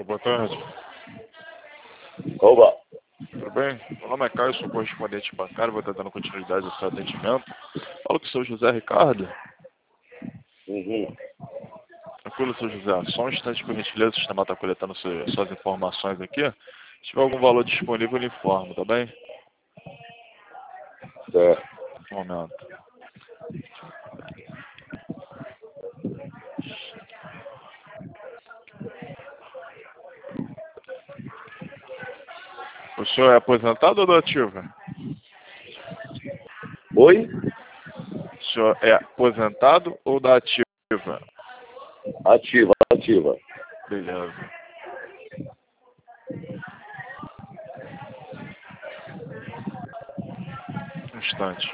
boa tarde. Oba. Tudo bem? Meu nome é Caio, sou correspondente bancário, vou estar dando continuidade ao seu atendimento. Falo com o seu José Ricardo. Uhum. Tranquilo, seu José. Só um instante, por gentileza, o sistema está coletando suas informações aqui. Se tiver algum valor disponível, eu lhe informo, tá bem? Certo. Um momento. O senhor é aposentado ou da ativa? Oi? O senhor é aposentado ou da ativa? Ativa, ativa. Beleza. Um instante.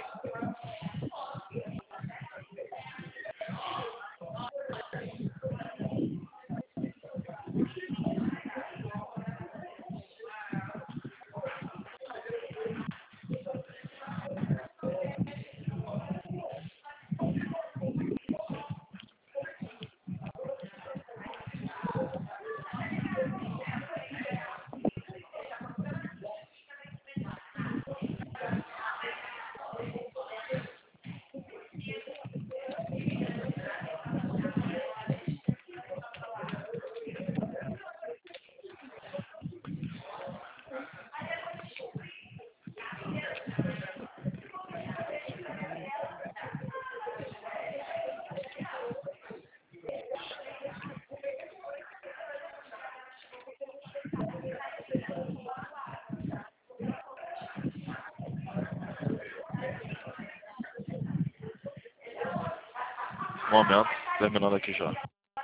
Um momento. Terminando aqui já.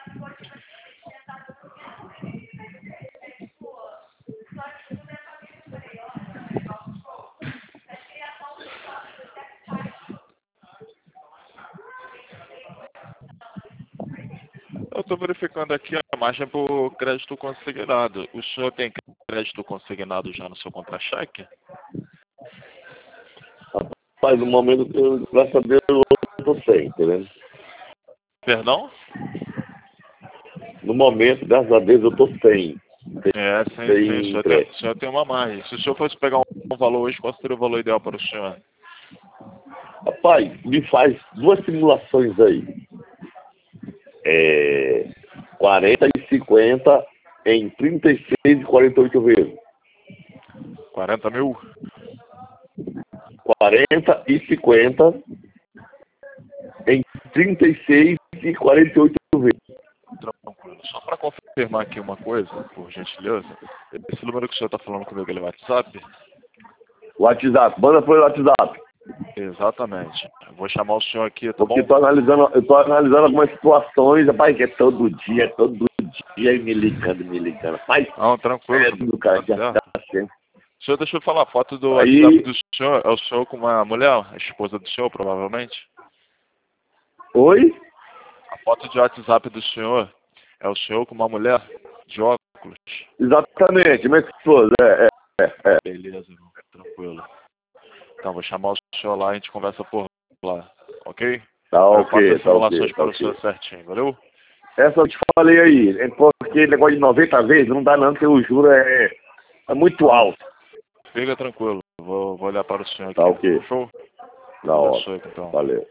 Eu estou verificando aqui a margem por crédito consignado. O senhor tem crédito consignado já no seu contra-cheque? Rapaz, no momento que eu, graças a Deus, eu tô sem, entendeu? Perdão? No momento, graças a Deus, eu tô sem. É, sim. Sem O crédito. senhor tem uma margem. Se o senhor fosse pegar um valor hoje, qual seria o valor ideal para o senhor? Rapaz, me faz duas simulações aí. 40 e 50 em 36 e 48 vezes. 40 mil? 40 e 50 em 36 e 48 vezes. Tranquilo. Só para confirmar aqui uma coisa, por gentileza. Esse número que o senhor está falando comigo, ele é WhatsApp? WhatsApp, manda pro WhatsApp. Exatamente. Eu vou chamar o senhor aqui, tá Porque bom? eu tô analisando algumas situações, rapaz, que é todo dia me ligando. Rapaz, Não, tranquilo. do cara Tá já certo. tá sempre. O senhor, deixa eu falar, a foto do Aí, WhatsApp do senhor é o senhor com uma mulher, a esposa do senhor, provavelmente? oi? A foto de WhatsApp do senhor é o senhor com uma mulher de óculos? Exatamente, minha esposa, Beleza, irmão. Tranquilo. Então, vou chamar o senhor lá e a gente conversa por lá, ok? Tá Eu faço ok, as tá ok, simulações tá para o senhor ok. certinho, valeu? Essa eu te falei aí, é porque negócio de 90 vezes não dá não, porque o juro é muito alto. Fica tranquilo, vou olhar para o senhor aqui. Tá ok, Show? na hora, Abençoe, então. valeu.